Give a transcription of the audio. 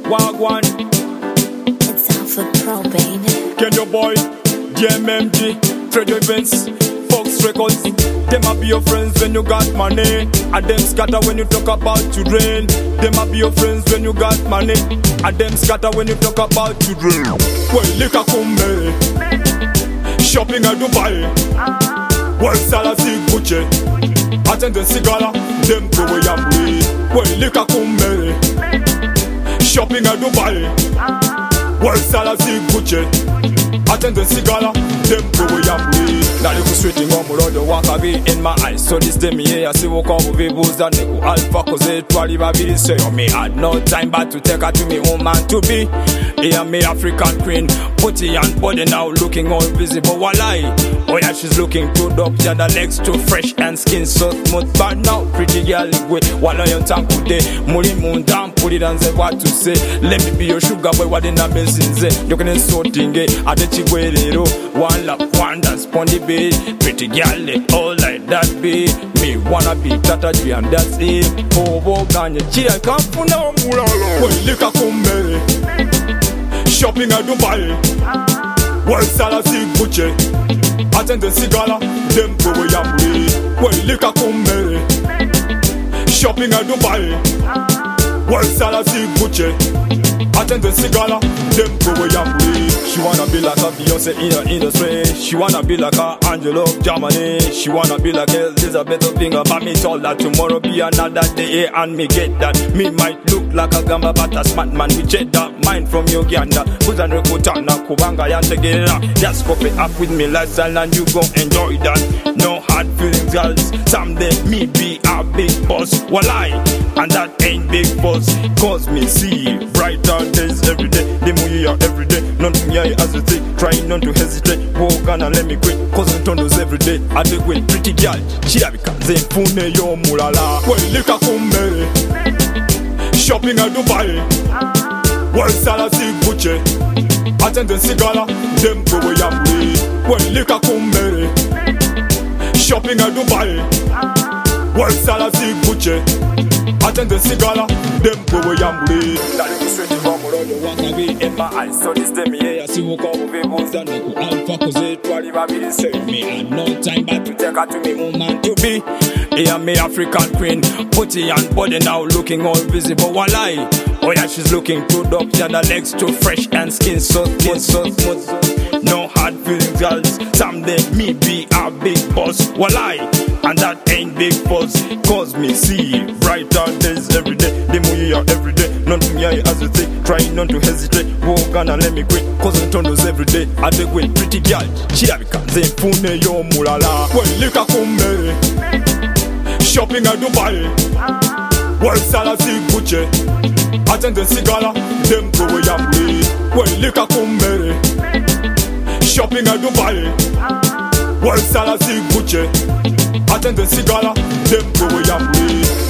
Wagwan. It's Alpha Pro, baby. Can your boy, DMMG, trade events, Fox Records. Them a be your friends when you got money, and them scatter when you talk about children. Them a be your friends when you got money, and them scatter when you talk about children. Well, liquor kumbe, shopping at Dubai. Well, salasi Gucci, attend the cigar, them go away and breathe. Well, liquor kumbe, shopping at Dubai. Well, salasi Gucci, attend the cigar, them go away and breathe. Now they go straight in one more, the walk be in my eyes. So this day me here, I see what come with people's that they go alpha, cause it probably be say, oh, me had no time but to take her to me home man to be. Here me African queen, putty and body now looking all visible, while oh yeah, she's looking too dope, yeah, the legs too fresh and skin so smooth. But now, pretty girl, wait, while I on time today, Muli moon down, put it and say what to say. Let me be your sugar boy, what in a messing say. You can insult it, I did you wait it, one love, one that's pondy be. Pretty girl, all like that be. Me wanna be Tata G and that's it. Oh, Ganya, chia, come for now, well, look at Kumbe. Shopping at Dubai. Well, salasi Gucci, attend the cigar, them go away and breathe. Well, liquor kumbe, shopping at Dubai. Well, salasi Gucci, attend the cigar, them go away and breathe. She wanna be like a Beyonce in the industry. She wanna be like a Angelo of Germany. She wanna be like Elizabeth of Finger. But me told that tomorrow be another day, and me get that. Me might look like a gamba, but a smart man. We jet that mind from Uganda. Put on Rekutana, Kubanga, Yantegera. Just cop it up with me lifestyle and you gon' enjoy that. No hard feelings, girls. Someday me be a big boss. Walai, and that ain't big boss. Cause me see brighter days every day. The more every day. Not to me as a thing. Trying not to hesitate. Walk gonna let me quit. Cause I'm tondos every day. I do with pretty girl. She have become the fune yo mulala. Well, liquor kumbe. Shopping at Dubai. Well, salasi Gucci, attend the cigar, them go away and breathe. Well, liquor kumbe, shopping at Dubai. Well, salasi Gucci, attend the cigar, them go away and breathe. Now they go straight to one more, you want to be in my eyes. So this day me here, I see who come with people's that they go alpha, cause it probably be say me and no time but to take her to me home man to be. Here me African queen, putty and body now looking all visible, while oh yeah, she's looking too dope, yeah, the legs too fresh and skin so smooth. No hard feelings, girls. Someday me be a big boss. Walai, and that ain't big boss. Cause me see brighter days every day. The more every day. Not to me as a thing. Trying not to hesitate. Walk gonna let me quit. Cause I'm tondos every day. I take with pretty girl. She have become the fune yo mulala. Well, liquor kumbe. Shopping at Dubai. Well, salasi Gucci, attend the cigar, them go away and breathe. Well, liquor kumbe, shopping at Dubai. Well, salasi Gucci, attend the cigar, them go away and breathe.